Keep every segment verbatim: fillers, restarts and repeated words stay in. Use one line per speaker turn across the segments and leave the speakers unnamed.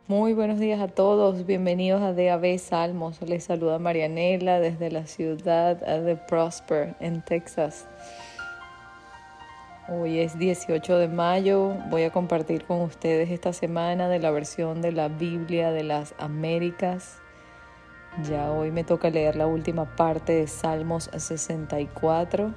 Muy buenos días a todos, bienvenidos a D A B Salmos. Les saluda Marianela desde la ciudad de Prosper, en Texas. Hoy es dieciocho de mayo, voy a compartir con ustedes esta semana de la versión de la Biblia de las Américas. Ya hoy me toca leer la última parte de Salmos sesenta y cuatro.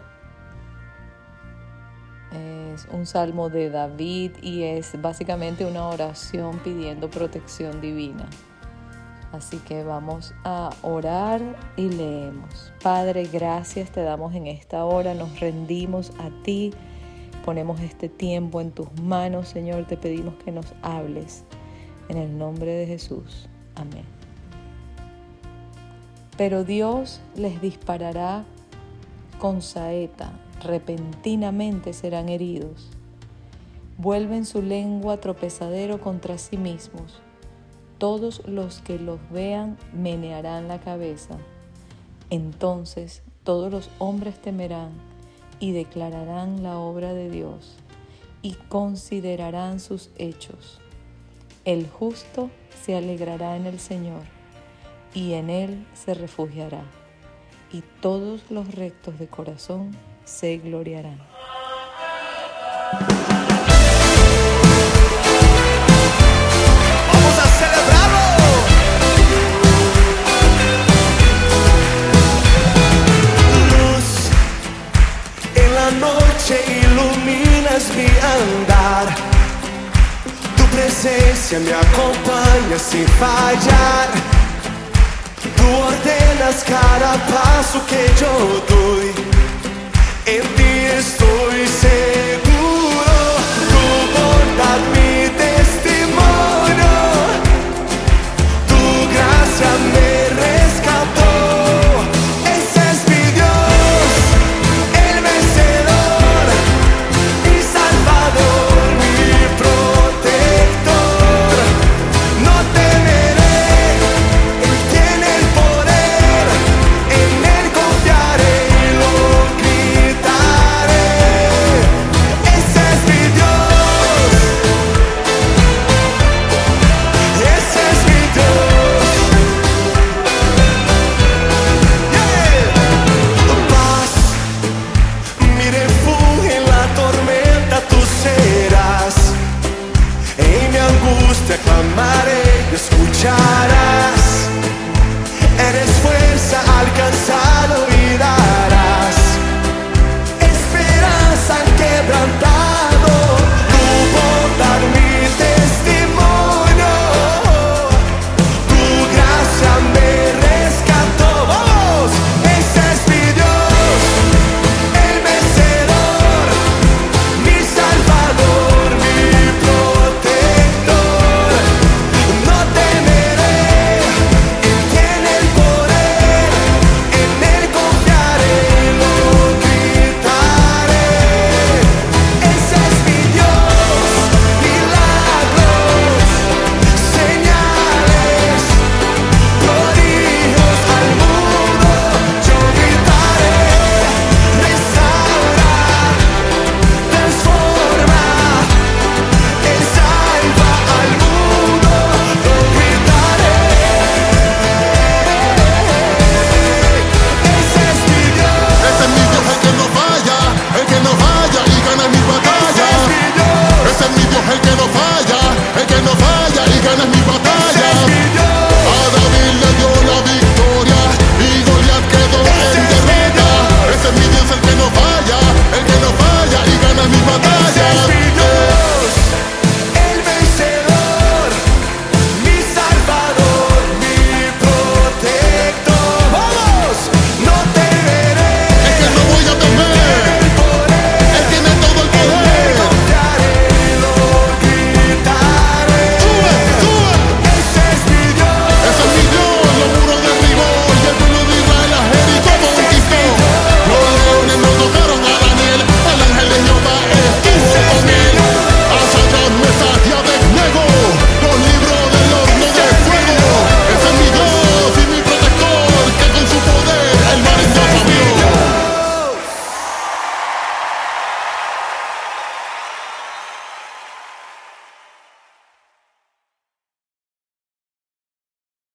Es un salmo de David y es básicamente una oración pidiendo protección divina. Así que vamos a orar y leemos. Padre, gracias te damos en esta hora, nos rendimos a ti, ponemos este tiempo en tus manos, Señor, te pedimos que nos hables. En el nombre de Jesús. Amén. Pero Dios les disparará con saeta, repentinamente serán heridos. Vuelven su lengua tropezadero contra sí mismos. Todos los que los vean menearán la cabeza. Entonces todos los hombres temerán y declararán la obra de Dios y considerarán sus hechos. El justo se alegrará en el Señor y en Él se refugiará, y todos los rectos de corazón se gloriarán.
Vamos a celebrarlo. Luz en la noche iluminas mi andar. Tu presencia me acompaña sin fallar. Tú ordenas cada paso que yo doy. En ti estoy seguro, tu bondad mi testimonio, tu gracia me rescató. Ese es mi Dios, el vencedor, mi salvador, mi protector. No temeré, Él tiene el poder, en Él confiaré y lo clamaré y escucharás.